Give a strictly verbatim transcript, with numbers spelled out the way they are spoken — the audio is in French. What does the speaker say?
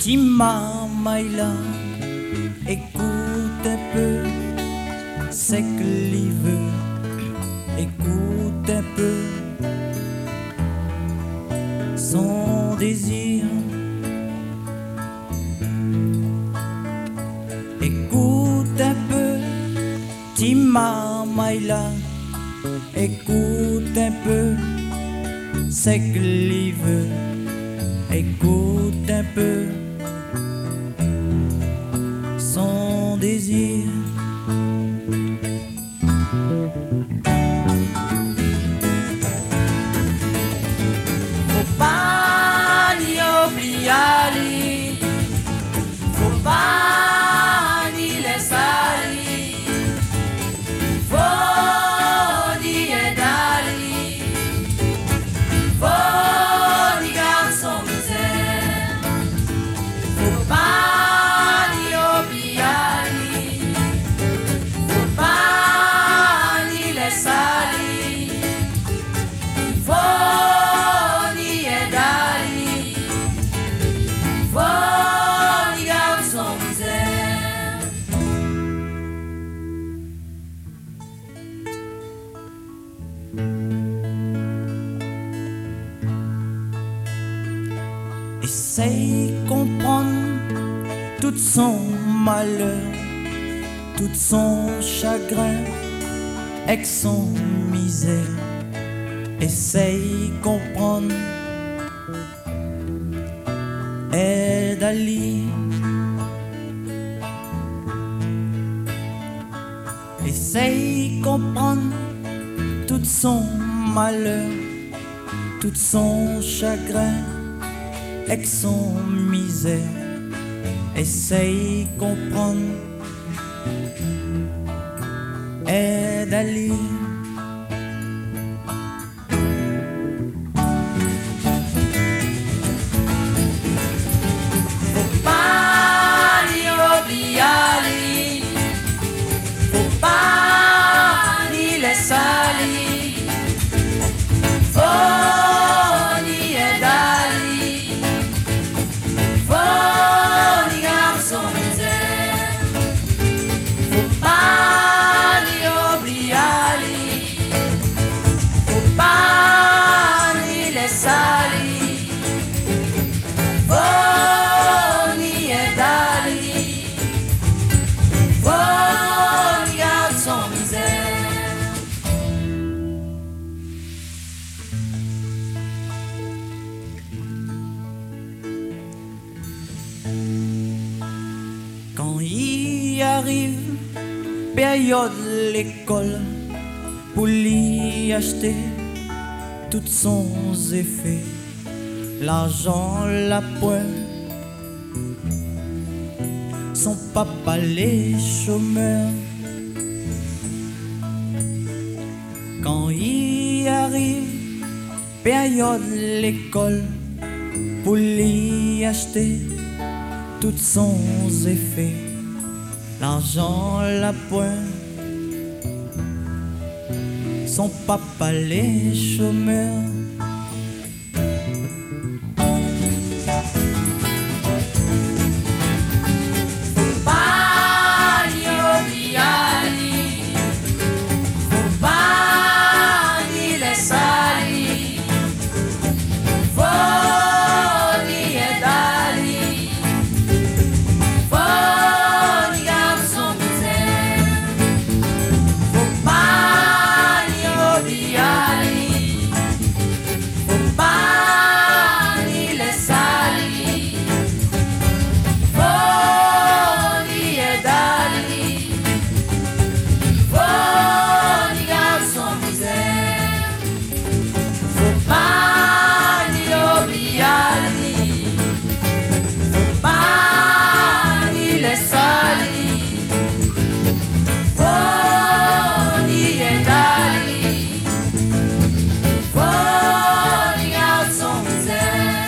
Tima Maïla, écoute un peu, c'est que l'il veut, écoute un peu son désir. Écoute un peu, Tima Maïla, écoute un peu, c'est que l'il veut, écoute un peu son désir. Faut pas ni oublier, faut pas ni laisser, faut ni aider, faut ni garder son misère, faut pas ni oublier, faut pas ni laisser, faut ni aider, faut ni garder son misère. Essaye comprendre tout son malheur, tout son chagrin, avec son misère. Essaye comprendre, aide à lire. Essaye comprendre tout son malheur, tout son chagrin, avec son misère. Essaye comprendre, aide à lire. Faut pas ni oublier, faut pas ni laisser, faut ni aider, faut ni garder son misère, faut pas ni oublier, faut pas ni laisser, faut ni aider, faut ni garder son misère. Quand il arrive période l'école, pour lui acheter tous son effets, l'argent la pointe, son papa les chômeurs. Quand il arrive période l'école, pour lui acheter tous son effets, l'argent la pointe, son papa les chômeurs. Faut pas ni oublier, faut pas ni laisser, faut ni aider, faut ni garder son misère, faut pas ni oublier, faut pas ni laisser, faut ni aider, faut ni garder son misère, faut pas ni oublier, faut pas ni laisser, faut ni aider, faut ni garder son misère.